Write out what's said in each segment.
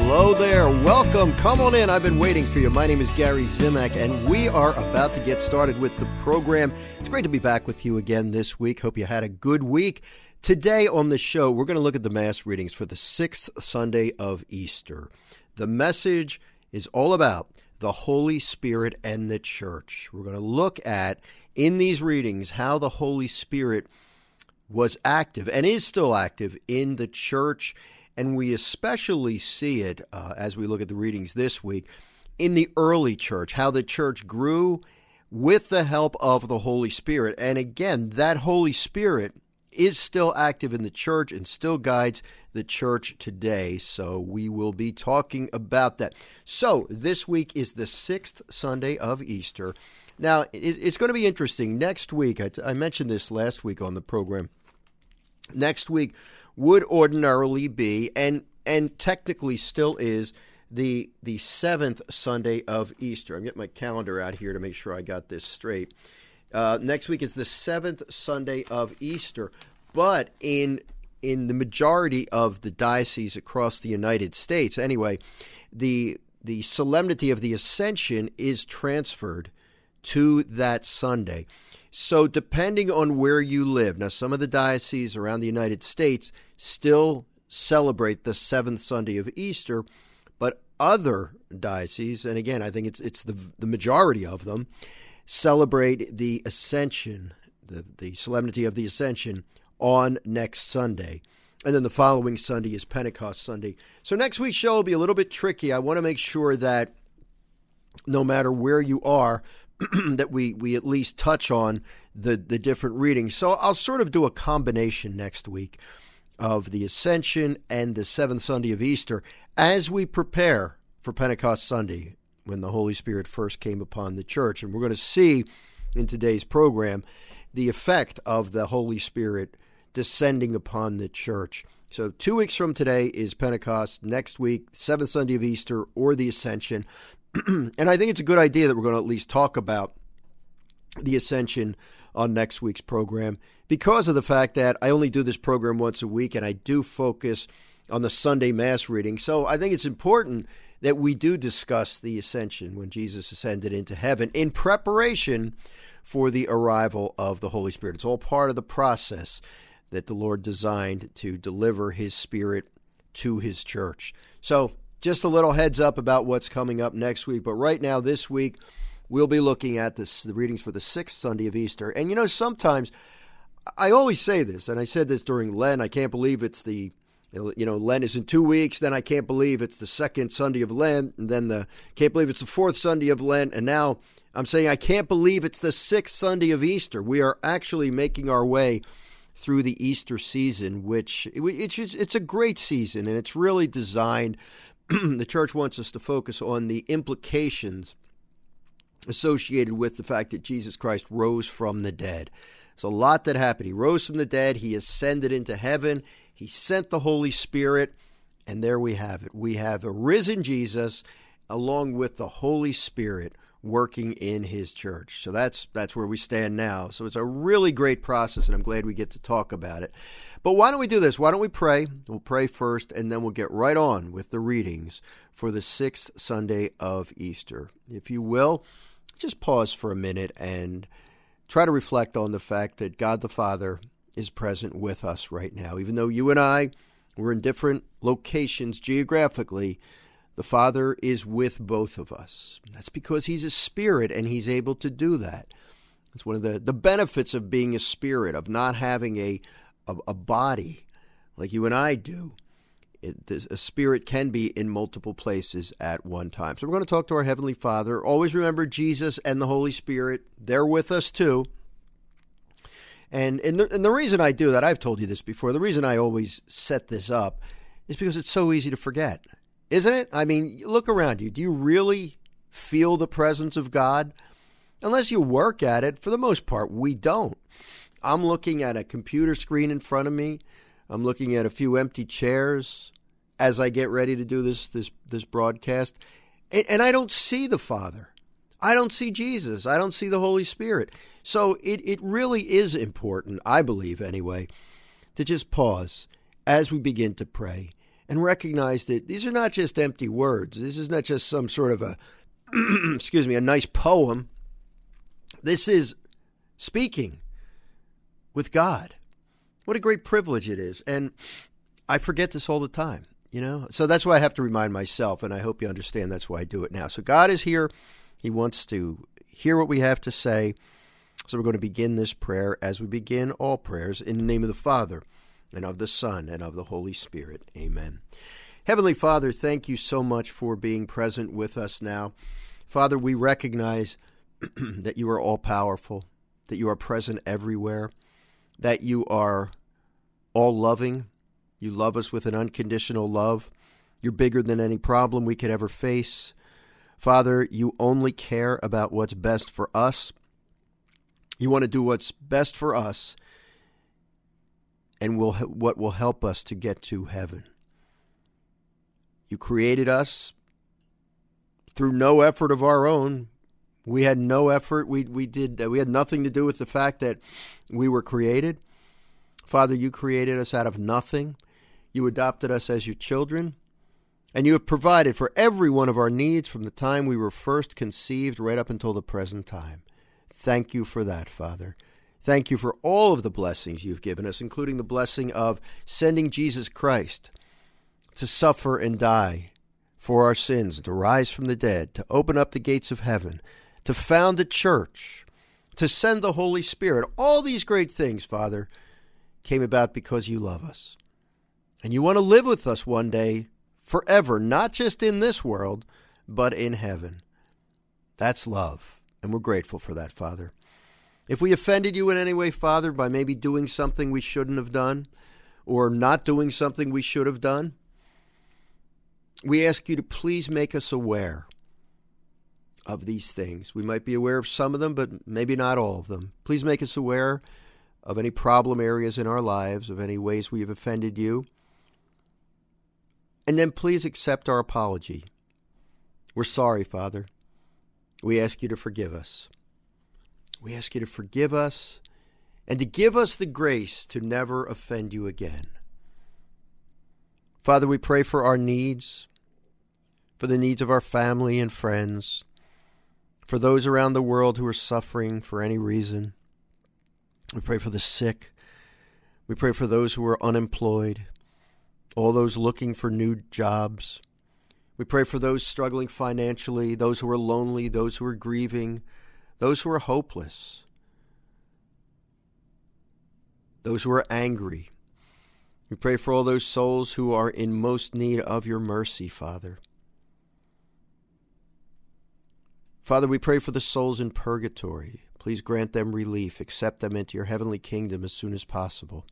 Hello there. Welcome. Come on in. I've been waiting for you. My name is Gary Zimak, and we are about to get started with the program. It's great to be back with you again this week. Hope you had a good week. Today on the show, we're going to look at the Mass readings for the 6th Sunday of Easter. The message is all about the Holy Spirit and the Church. We're going to look at, in these readings, how the Holy Spirit was active and is still active in the Church. And we especially see it, as we look at the readings this week, in the early church, how the church grew with the help of the Holy Spirit. And again, that Holy Spirit is still active in the church and still guides the church today. So we will be talking about that. So this week is the 6th Sunday of Easter. Now, it's going to be interesting. Next week, I mentioned this last week on the program, next week would ordinarily be, and technically still is, the 7th Sunday of Easter. I'm getting my calendar out here to make sure I got this straight. Next week is the 7th Sunday of Easter, but in the majority of the dioceses across the United States, anyway, the solemnity of the Ascension is transferred to that Sunday. So depending on where you live, now some of the dioceses around the United States still celebrate the 7th Sunday of Easter, but other dioceses, and again, I think it's the majority of them, celebrate the Ascension, the solemnity of the Ascension on next Sunday. And then the following Sunday is Pentecost Sunday. So next week's show will be a little bit tricky. I want to make sure that no matter where you are, that we at least touch on the different readings. So I'll sort of do a combination next week of the Ascension and the 7th Sunday of Easter as we prepare for Pentecost Sunday, when the Holy Spirit first came upon the church. And we're going to see in today's program the effect of the Holy Spirit descending upon the church. So 2 weeks from today is Pentecost. Next week, 7th Sunday of Easter or the Ascension. And I think it's a good idea that we're going to at least talk about the Ascension on next week's program, because of the fact that I only do this program once a week and I do focus on the Sunday Mass reading. So I think it's important that we do discuss the Ascension, when Jesus ascended into heaven, in preparation for the arrival of the Holy Spirit. It's all part of the process that the Lord designed to deliver His Spirit to His church. So just a little heads up about what's coming up next week. But right now, this week, we'll be looking at the readings for the 6th Sunday of Easter. And, you know, sometimes, I always say this, and I said this during Lent, I can't believe it's Lent is in 2 weeks, then I can't believe it's the 2nd Sunday of Lent, and then can't believe it's the 4th Sunday of Lent, and now I'm saying I can't believe it's the 6th Sunday of Easter. We are actually making our way through the Easter season, which it's a great season, and it's really designed. The church wants us to focus on the implications associated with the fact that Jesus Christ rose from the dead. There's a lot that happened. He rose from the dead. He ascended into heaven. He sent the Holy Spirit, and there we have it. We have a risen Jesus along with the Holy Spirit working in His church. So that's where we stand now. So it's a really great process, and I'm glad we get to talk about it. But why don't we do this? Why don't we pray? We'll pray first, and then we'll get right on with the readings for the 6th Sunday of Easter. If you will, just pause for a minute and try to reflect on the fact that God the Father is present with us right now. Even though you and I, we're in different locations geographically, the Father is with both of us. That's because He's a spirit, and He's able to do that. It's one of the benefits of being a spirit, of not having a body like you and I do. A spirit can be in multiple places at one time. So we're going to talk to our Heavenly Father. Always remember Jesus and the Holy Spirit. They're with us too. And the reason I do that, I've told you this before, the reason I always set this up is because it's so easy to forget. Isn't it? I mean, look around you. Do you really feel the presence of God? Unless you work at it, for the most part, we don't. I'm looking at a computer screen in front of me. I'm looking at a few empty chairs as I get ready to do this broadcast. And I don't see the Father. I don't see Jesus. I don't see the Holy Spirit. So it really is important, I believe anyway, to just pause as we begin to pray and recognize that these are not just empty words. This is not just some sort of a, a nice poem. This is speaking with God. What a great privilege it is. And I forget this all the time, So that's why I have to remind myself, and I hope you understand that's why I do it now. So God is here. He wants to hear what we have to say. So we're going to begin this prayer as we begin all prayers in the name of the Father, and of the Son, and of the Holy Spirit. Amen. Heavenly Father, thank you so much for being present with us now. Father, we recognize that you are all-powerful, that you are present everywhere, that you are all-loving. You love us with an unconditional love. You're bigger than any problem we could ever face. Father, you only care about what's best for us. You want to do what's best for us and what will help us to get to heaven. You created us through no effort of our own. We had no effort. We had nothing to do with the fact that we were created. Father, you created us out of nothing. You adopted us as your children. And you have provided for every one of our needs from the time we were first conceived right up until the present time. Thank you for that, Father. Thank you for all of the blessings you've given us, including the blessing of sending Jesus Christ to suffer and die for our sins, to rise from the dead, to open up the gates of heaven, to found a church, to send the Holy Spirit. All these great things, Father, came about because you love us. And you want to live with us one day forever, not just in this world, but in heaven. That's love, and we're grateful for that, Father. If we offended you in any way, Father, by maybe doing something we shouldn't have done, or not doing something we should have done, we ask you to please make us aware of these things. We might be aware of some of them, but maybe not all of them. Please make us aware of any problem areas in our lives, of any ways we have offended you. And then please accept our apology. We're sorry, Father. We ask you to forgive us. We ask you to forgive us and to give us the grace to never offend you again. Father, we pray for our needs, for the needs of our family and friends, for those around the world who are suffering for any reason. We pray for the sick. We pray for those who are unemployed, all those looking for new jobs. We pray for those struggling financially, those who are lonely, those who are grieving, those who are hopeless, those who are angry. We pray for all those souls who are in most need of your mercy, Father. Father, we pray for the souls in purgatory. Please grant them relief. Accept them into your heavenly kingdom as soon as possible.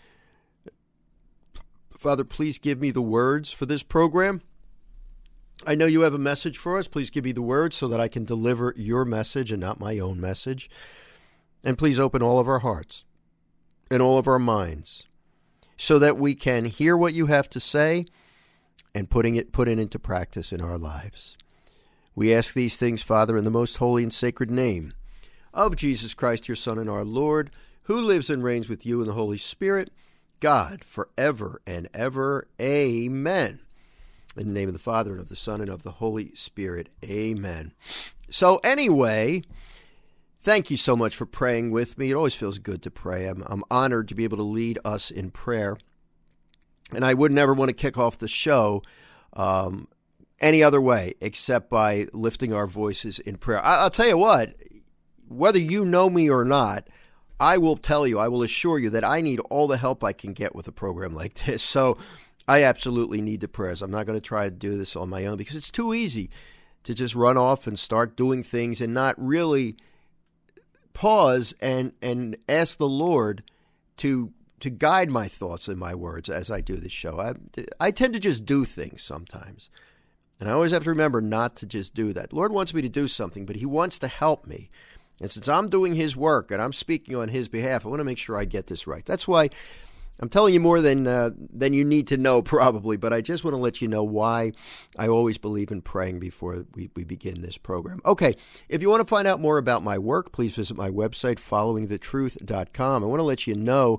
Father, please give me the words for this program. I know you have a message for us. Please give me the words so that I can deliver your message and not my own message. And please open all of our hearts and all of our minds so that we can hear what you have to say and put it into practice in our lives. We ask these things, Father, in the most holy and sacred name of Jesus Christ, your Son and our Lord, who lives and reigns with you in the Holy Spirit, God, forever and ever. Amen. In the name of the Father, and of the Son, and of the Holy Spirit. Amen. So anyway, thank you so much for praying with me. It always feels good to pray. I'm honored to be able to lead us in prayer. And I would never want to kick off the show any other way except by lifting our voices in prayer. I'll tell you what, whether you know me or not, I will tell you, I will assure you that I need all the help I can get with a program like this. So I absolutely need the prayers. I'm not going to try to do this on my own because it's too easy to just run off and start doing things and not really pause and ask the Lord to guide my thoughts and my words as I do this show. I tend to just do things sometimes. And I always have to remember not to just do that. The Lord wants me to do something, but he wants to help me. And since I'm doing his work and I'm speaking on his behalf, I want to make sure I get this right. That's why I'm telling you more than you need to know probably, but I just want to let you know why I always believe in praying before we begin this program. Okay, if you want to find out more about my work, please visit my website, followingthetruth.com. I want to let you know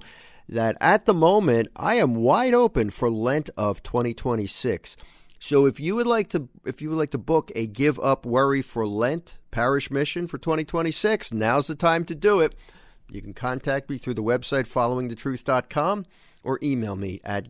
that at the moment I am wide open for Lent of 2026. So if you would like to book a Give Up Worry for Lent parish mission for 2026, now's the time to do it. You can contact me through the website followingthetruth.com or email me at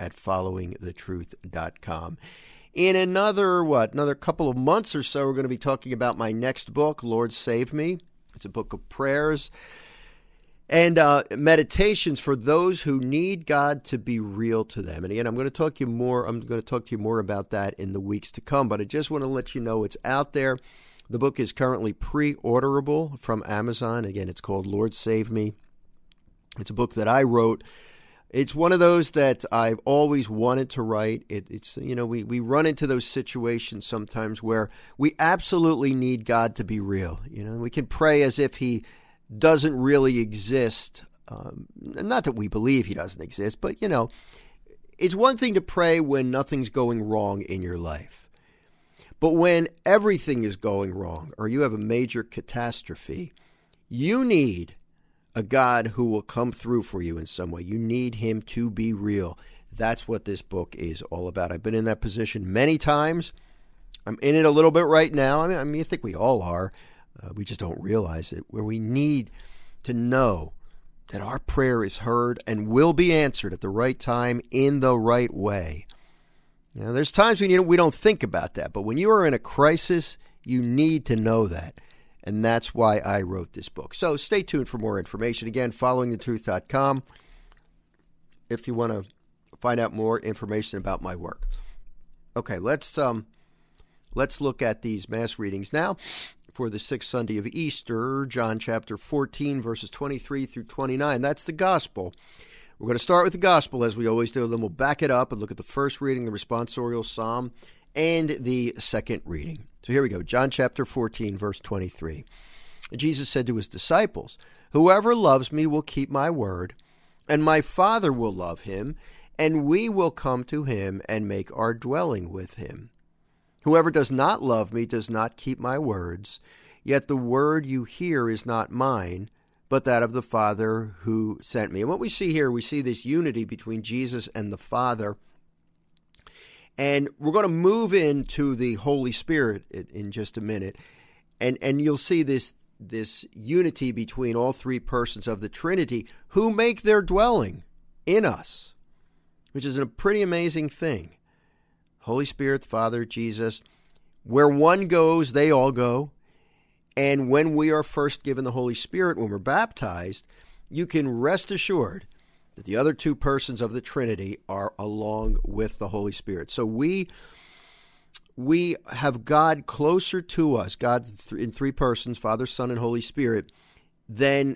gary@followingthetruth.com. In another couple of months or so, we're going to be talking about my next book, Lord Save Me. It's a book of prayers and meditations for those who need God to be real to them. And again, I'm going to talk to you more about that in the weeks to come, but I just want to let you know it's out there. The book is currently pre-orderable from Amazon. Again, it's called Lord Save Me. It's a book that I wrote. It's one of those that I've always wanted to write. We run into those situations sometimes where we absolutely need God to be real. We can pray as if he doesn't really exist. Not that we believe he doesn't exist, but, it's one thing to pray when nothing's going wrong in your life. But when everything is going wrong or you have a major catastrophe, you need a God who will come through for you in some way. You need him to be real. That's what this book is all about. I've been in that position many times. I'm in it a little bit right now. I mean, I think we all are. We just don't realize it, where we need to know that our prayer is heard and will be answered at the right time in the right way. There's times when we don't think about that, but when you are in a crisis, you need to know that. And that's why I wrote this book. So stay tuned for more information. Again, followingthetruth.com if you want to find out more information about my work. Okay, let's look at these Mass readings now for the sixth Sunday of Easter, John chapter 14, verses 23 through 29. That's the Gospel. We're going to start with the Gospel, as we always do, then we'll back it up and look at the first reading, the responsorial psalm, and the second reading. So here we go, John chapter 14, verse 23. Jesus said to his disciples, "Whoever loves me will keep my word, and my Father will love him, and we will come to him and make our dwelling with him. Whoever does not love me does not keep my words, yet the word you hear is not mine, but that of the Father who sent me." And what we see here, we see this unity between Jesus and the Father. And we're going to move into the Holy Spirit in just a minute. And you'll see this unity between all three persons of the Trinity who make their dwelling in us, which is a pretty amazing thing. Holy Spirit, Father, Jesus, where one goes, they all go. And when we are first given the Holy Spirit, when we're baptized, you can rest assured that the other two persons of the Trinity are along with the Holy Spirit. So we have God closer to us, God in three persons, Father, Son, and Holy Spirit, than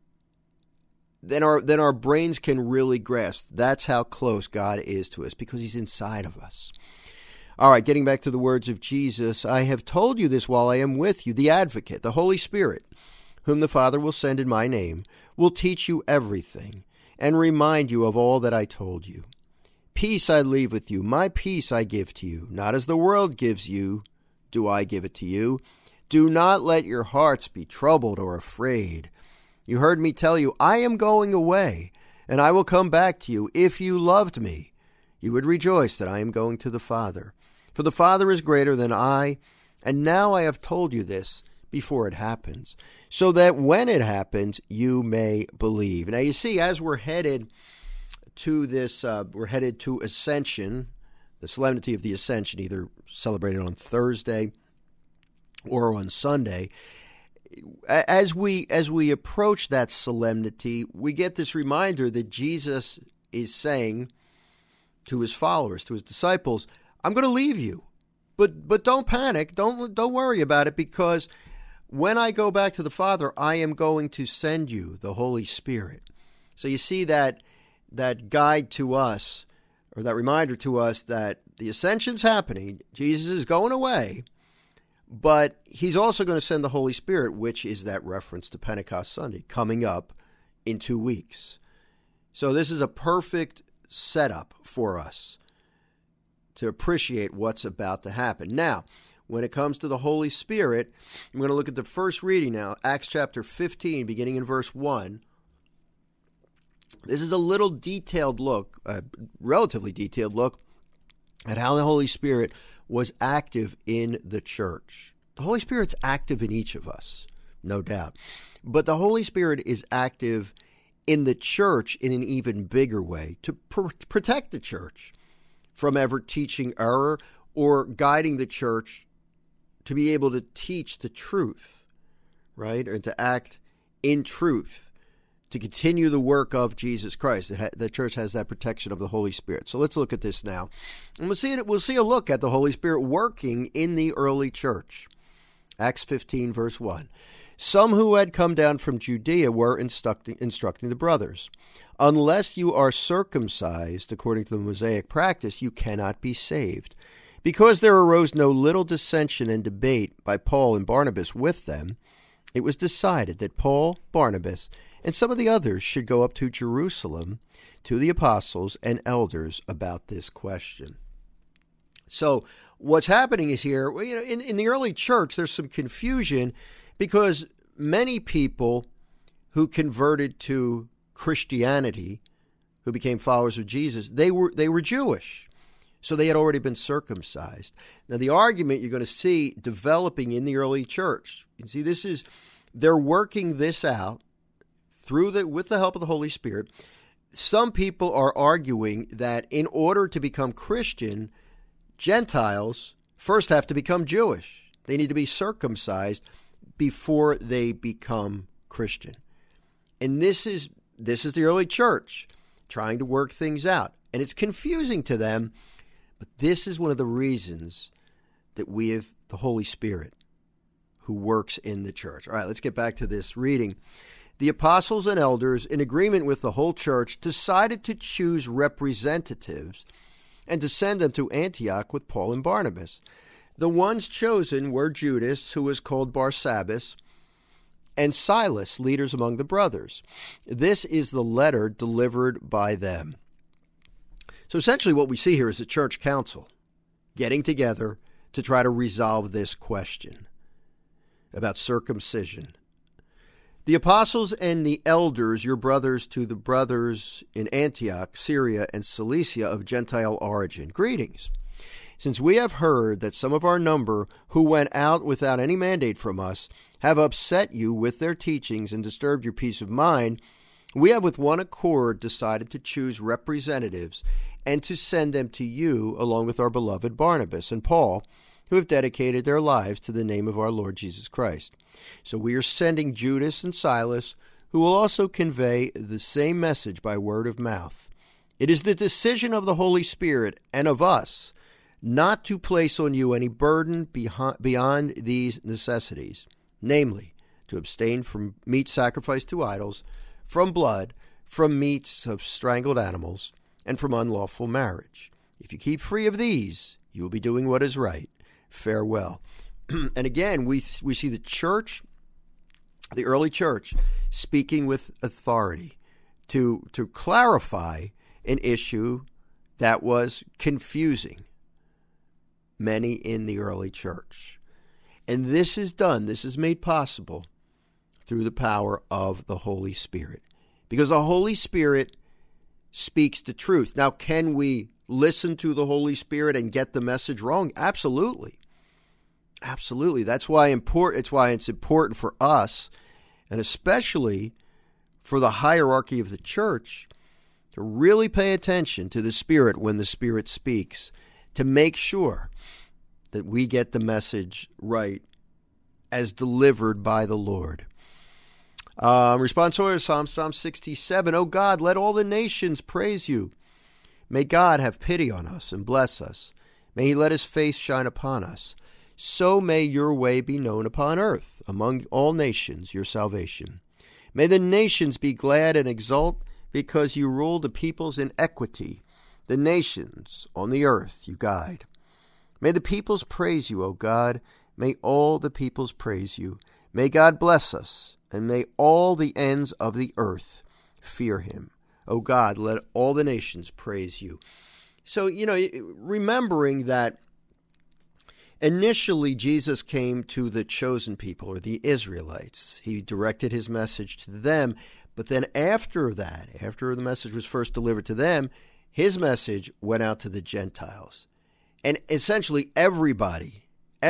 our brains can really grasp. That's how close God is to us, because he's inside of us. All right, getting back to the words of Jesus, "I have told you this while I am with you. The Advocate, the Holy Spirit, whom the Father will send in my name, will teach you everything and remind you of all that I told you. Peace I leave with you, my peace I give to you. Not as the world gives you, do I give it to you. Do not let your hearts be troubled or afraid. You heard me tell you, I am going away, and I will come back to you. If you loved me, you would rejoice that I am going to the Father. For the Father is greater than I, and now I have told you this before it happens, so that when it happens, you may believe." Now you see, as we're headed to this, we're headed to Ascension, the solemnity of the Ascension, either celebrated on Thursday or on Sunday. As we approach that solemnity, we get this reminder that Jesus is saying to his followers, to his disciples, "I'm going to leave you, but don't panic, don't worry about it, because when I go back to the Father, I am going to send you the Holy Spirit." So you see that guide to us, or that reminder to us, that the ascension's happening, Jesus is going away, but he's also going to send the Holy Spirit, which is that reference to Pentecost Sunday, coming up in 2 weeks. So this is a perfect setup for us to appreciate what's about to happen. Now, when it comes to the Holy Spirit, I'm going to look at the first reading now, Acts chapter 15, beginning in verse 1. This is a little detailed look, a relatively detailed look at how the Holy Spirit was active in the church. The Holy Spirit's active in each of us, no doubt. But the Holy Spirit is active in the church in an even bigger way to protect the church from ever teaching error or guiding the church to be able to teach the truth, right? Or to act in truth, to continue the work of Jesus Christ. The church has that protection of the Holy Spirit. So let's look at this now. And we'll see a look at the Holy Spirit working in the early church. Acts 15, verse 1. Some who had come down from Judea were instructing the brothers, unless you are circumcised according to the Mosaic practice, you cannot be saved. Because there arose no little dissension and debate by Paul and Barnabas with them, it was decided that Paul, Barnabas, and some of the others should go up to Jerusalem to the apostles and elders about this question. So what's happening is here, in the early church, there's some confusion because many people who converted to Christianity, who became followers of Jesus, they were Jewish. So they had already been circumcised. Now the argument you're going to see developing in the early church, you see they're working this out with the help of the Holy Spirit. Some people are arguing that in order to become Christian, Gentiles first have to become Jewish. They need to be circumcised before they become Christian. And this is the early church trying to work things out. And it's confusing to them, but this is one of the reasons that we have the Holy Spirit who works in the church. All right, let's get back to this reading. The apostles and elders, in agreement with the whole church, decided to choose representatives and to send them to Antioch with Paul and Barnabas. The ones chosen were Judas, who was called Barsabbas, and Silas, leaders among the brothers. This is the letter delivered by them. So essentially what we see here is a church council getting together to try to resolve this question about circumcision. The apostles and the elders, your brothers to the brothers in Antioch, Syria, and Cilicia of Gentile origin, greetings. Since we have heard that some of our number who went out without any mandate from us have upset you with their teachings and disturbed your peace of mind, we have with one accord decided to choose representatives and to send them to you along with our beloved Barnabas and Paul, who have dedicated their lives to the name of our Lord Jesus Christ. So we are sending Judas and Silas, who will also convey the same message by word of mouth. It is the decision of the Holy Spirit and of us not to place on you any burden beyond these necessities, namely, to abstain from meat sacrificed to idols, from blood, from meats of strangled animals, and from unlawful marriage. If you keep free of these, you will be doing what is right. Farewell. And again, we see the church, the early church, speaking with authority to clarify an issue that was confusing many in the early church. And this is made possible through the power of the Holy Spirit. Because the Holy Spirit speaks the truth. Now, can we listen to the Holy Spirit and get the message wrong? Absolutely. Absolutely. That's why it's important for us, and especially for the hierarchy of the church, to really pay attention to the Spirit when the Spirit speaks, to make sure that we get the message right as delivered by the Lord. Responsorial Psalm 67, O God, let all the nations praise you. May God have pity on us and bless us. May he let his face shine upon us. So may your way be known upon earth, among all nations, your salvation. May the nations be glad and exult, because you rule the peoples in equity. The nations on the earth you guide. May the peoples praise you, O God. May all the peoples praise you. May God bless us, and may all the ends of the earth fear him. O God, let all the nations praise you. So, remembering that initially Jesus came to the chosen people, or the Israelites. He directed his message to them, But then after that, after the message was first delivered to them, his message went out to the Gentiles. And essentially everybody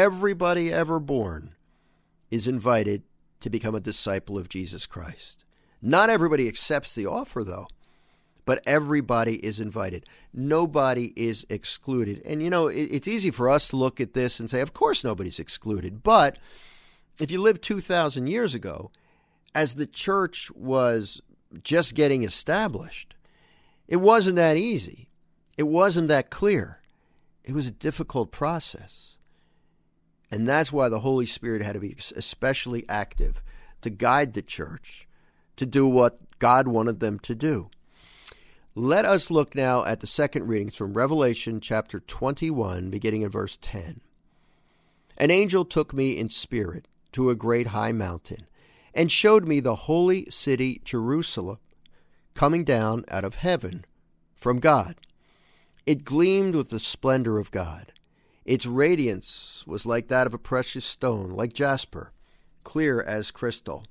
ever born is invited to become a disciple of Jesus Christ. Not everybody accepts the offer, though, but everybody is invited. Nobody is excluded. And, it's easy for us to look at this and say, of course nobody's excluded. But if you lived 2,000 years ago, as the church was just getting established, it wasn't that easy. It wasn't that clear. It was a difficult process. And that's why the Holy Spirit had to be especially active to guide the church to do what God wanted them to do. Let us look now at the second readings from Revelation chapter 21, beginning in verse 10. An angel took me in spirit to a great high mountain and showed me the holy city Jerusalem coming down out of heaven from God. It gleamed with the splendor of God. Its radiance was like that of a precious stone, like jasper, clear as crystal.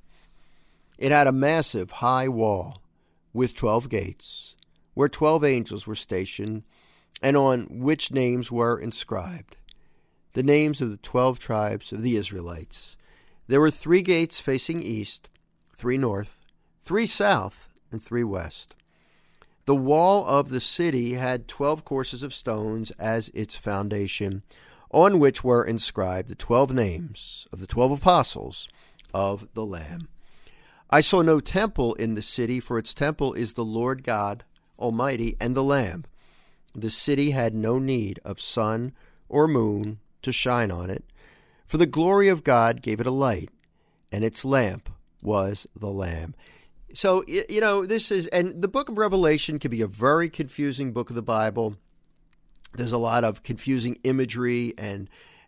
It had a massive high wall with 12 gates, where 12 angels were stationed, and on which names were inscribed, the names of the 12 tribes of the Israelites. There were 3 gates facing east, 3 north, 3 south, and 3 west. The wall of the city had 12 courses of stones as its foundation, on which were inscribed the 12 names of the 12 apostles of the Lamb. I saw no temple in the city, for its temple is the Lord God Almighty and the Lamb. The city had no need of sun or moon to shine on it, for the glory of God gave it a light, and its lamp was the Lamb. So, this is, and the book of Revelation can be a very confusing book of the Bible. There's a lot of confusing imagery and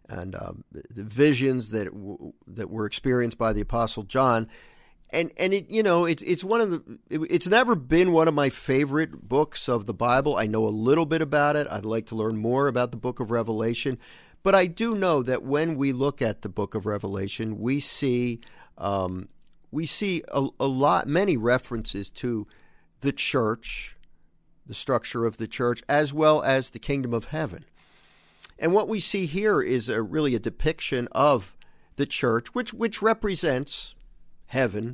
visions that were experienced by the Apostle John. And it's never been one of my favorite books of the Bible. I know a little bit about it. I'd like to learn more about the book of Revelation. But I do know that when we look at the book of Revelation, we see many references to the church, the structure of the church, as well as the kingdom of heaven. And what we see here is really a depiction of the church, which represents heaven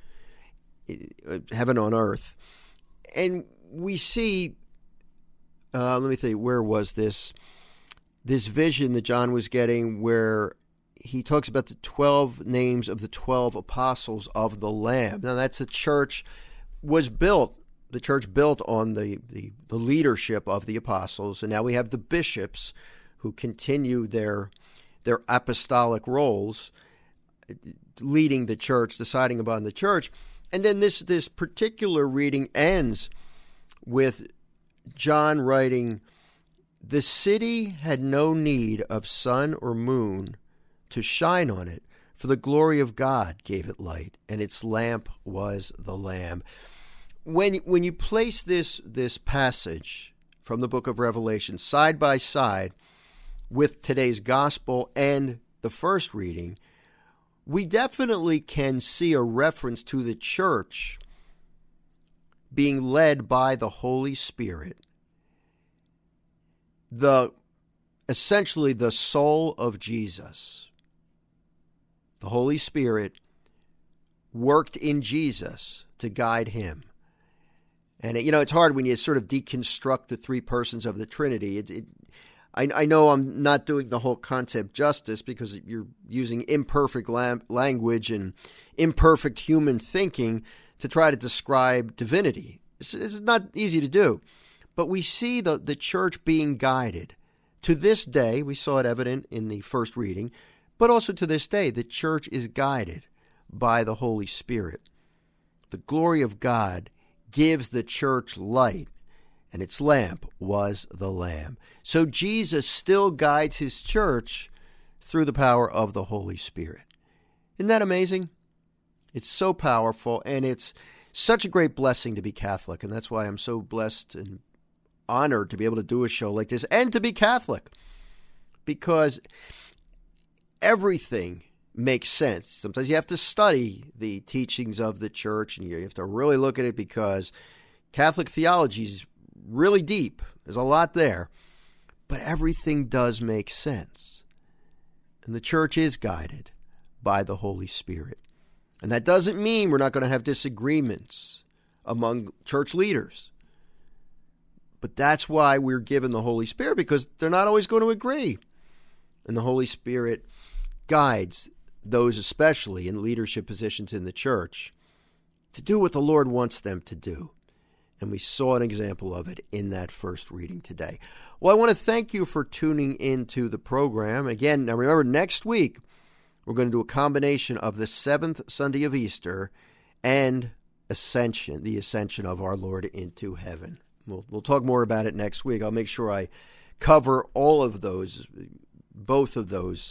on earth. And we see, let me think, where was this vision that John was getting where he talks about the 12 names of the 12 apostles of the Lamb. Now that's the church built on the leadership of the apostles, and now we have the bishops who continue their apostolic roles, leading the church, deciding upon the church. And then this particular reading ends with John writing, "The city had no need of sun or moon to shine on it, for the glory of God gave it light, and its lamp was the Lamb." When you place this passage from the book of Revelation side by side with today's gospel and the first reading, we definitely can see a reference to the church being led by the Holy Spirit, essentially the soul of Jesus. The Holy Spirit worked in Jesus to guide him. And, it's hard when you sort of deconstruct the 3 persons of the Trinity. I know I'm not doing the whole concept justice because you're using imperfect language and imperfect human thinking to try to describe divinity. It's not easy to do. But we see the church being guided. To this day, we saw it evident in the first reading, but also to this day, the church is guided by the Holy Spirit. The glory of God gives the church light, and its lamp was the Lamb. So Jesus still guides his church through the power of the Holy Spirit. Isn't that amazing? It's so powerful, and it's such a great blessing to be Catholic, and that's why I'm so blessed and honored to be able to do a show like this and to be Catholic, because everything makes sense. Sometimes you have to study the teachings of the church, and you have to really look at it because Catholic theology is really deep. There's a lot there, but everything does make sense. And the church is guided by the Holy Spirit. And that doesn't mean we're not going to have disagreements among church leaders. But that's why we're given the Holy Spirit, because they're not always going to agree. And the Holy Spirit guides those, especially in leadership positions in the church, to do what the Lord wants them to do. And we saw an example of it in that first reading today. Well, I want to thank you for tuning into the program. Again, now remember, next week, we're going to do a combination of the seventh Sunday of Easter and Ascension, the ascension of our Lord into heaven. We'll talk more about it next week. I'll make sure I cover all of those, both of those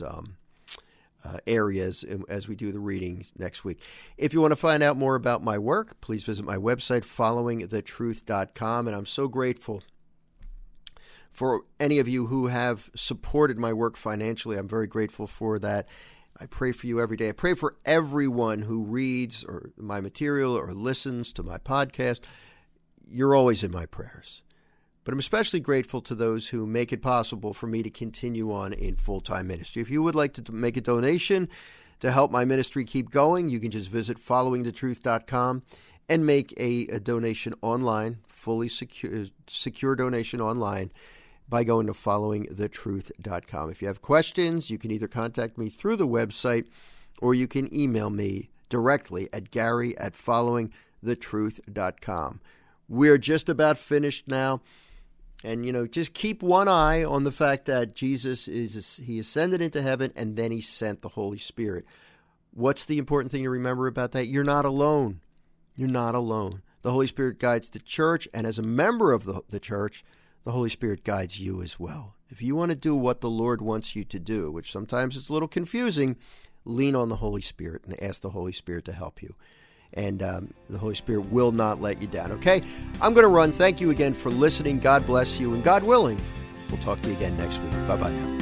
areas as we do the readings next week. If you want to find out more about my work, please visit my website, followingthetruth.com. And I'm so grateful for any of you who have supported my work financially. I'm very grateful for that. I pray for you every day. I pray for everyone who reads or my material or listens to my podcast. You're always in my prayers. But I'm especially grateful to those who make it possible for me to continue on in full-time ministry. If you would like to make a donation to help my ministry keep going, you can just visit followingthetruth.com and make a donation online, fully secure donation online, by going to followingthetruth.com. If you have questions, you can either contact me through the website or you can email me directly at gary@followingthetruth.com. We're just about finished now. And, just keep one eye on the fact that Jesus he ascended into heaven and then he sent the Holy Spirit. What's the important thing to remember about that? You're not alone. You're not alone. The Holy Spirit guides the church, and as a member of the church, the Holy Spirit guides you as well. If you want to do what the Lord wants you to do, which sometimes is a little confusing, lean on the Holy Spirit and ask the Holy Spirit to help you. And the Holy Spirit will not let you down, okay? I'm going to run. Thank you again for listening. God bless you. And God willing, we'll talk to you again next week. Bye-bye now.